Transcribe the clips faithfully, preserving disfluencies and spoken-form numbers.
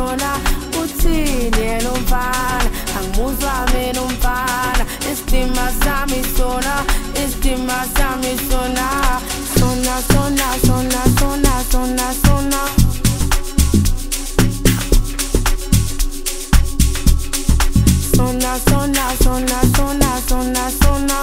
sona uthini yena umfana angimuzwa mina umfana istima sami sona istima sami sona sona sona sona sona sona sona sona sona sona sona sona sona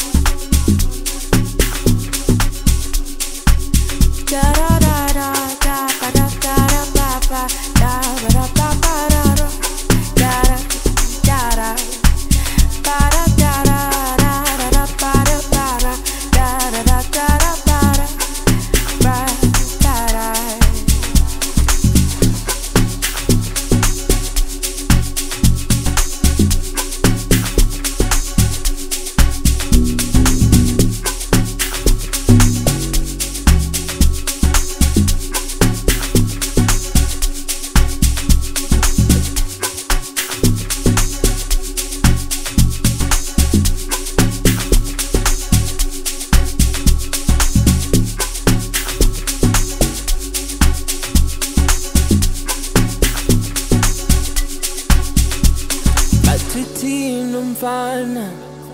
da da da da da da da da ba ba da da ba ba da da da da da ba da da da da da ba da ba da da da da da ba da ba da da. Thina umfana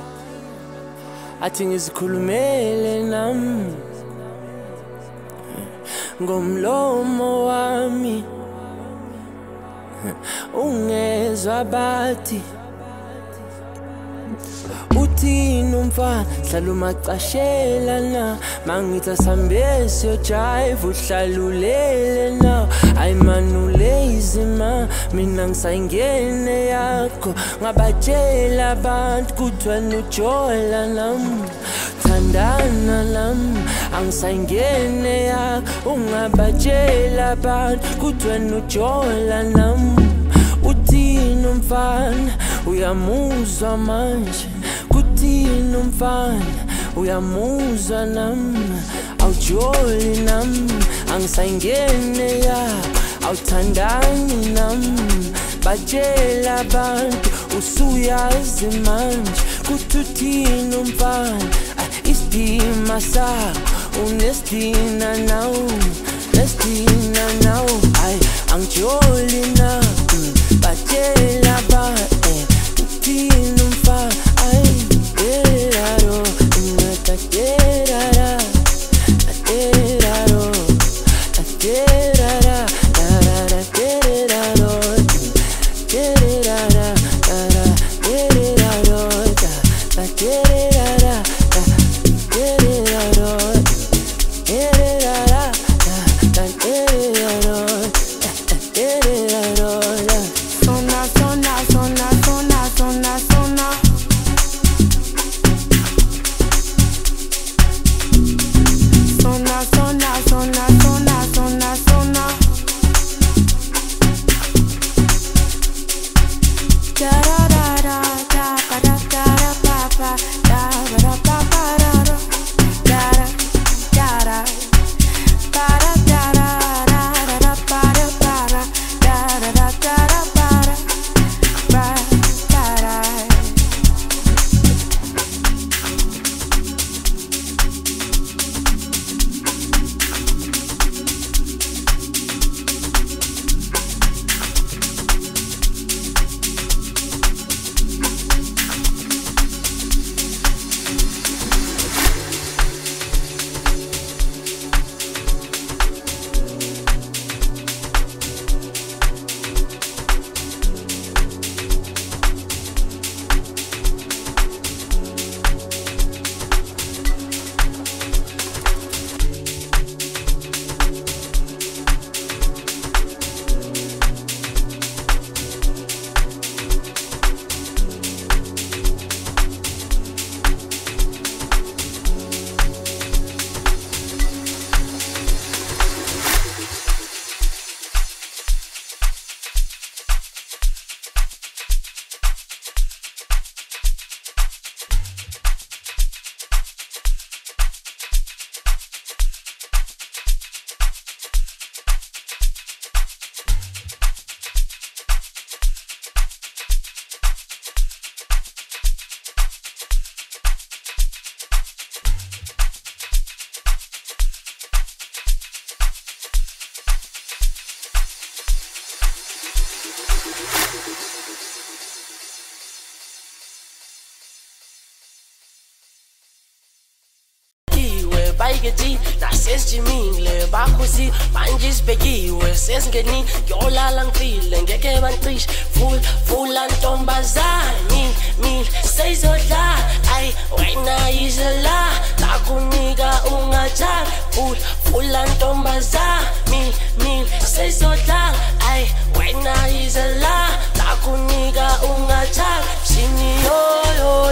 athi ngizikhulumele nami ngomlomo wami ungezwa bathi uthina umfana hlala umacashela na mangitha sambesi yo jive uhlalulele na ay manu lazy ma mina ngisayingene yakho ngabatshela abantu kuthwana ujola nami thandana nami angisayingene yakho ungabatshela abantu kuthwana ujola nami uthina umfana uyamuzwa manje kuthina umfana uyamuzwa nami awujoli nami angisayingene yakho awuthandani nami batshela abantu usuyazi manje kuthi uthina umfana isidima sakho unestina nawo nestina nawo ay angijoli na batshela abantu uthina umfana ay deraro ngata derara deraro derara derara deraro derara deraro derara deraro derara deraro deraro sona sona sona tiketi nasesijimile bakhosi manje sibhekiwe sesingeni ngiyolala ngifile ngeke bangicishe full full antombazane mil seyizodla ay wena izela lakunika ungathanda full full antombazane mil mil seyizodla ay wena izela lakunika ungathanda sini yo yo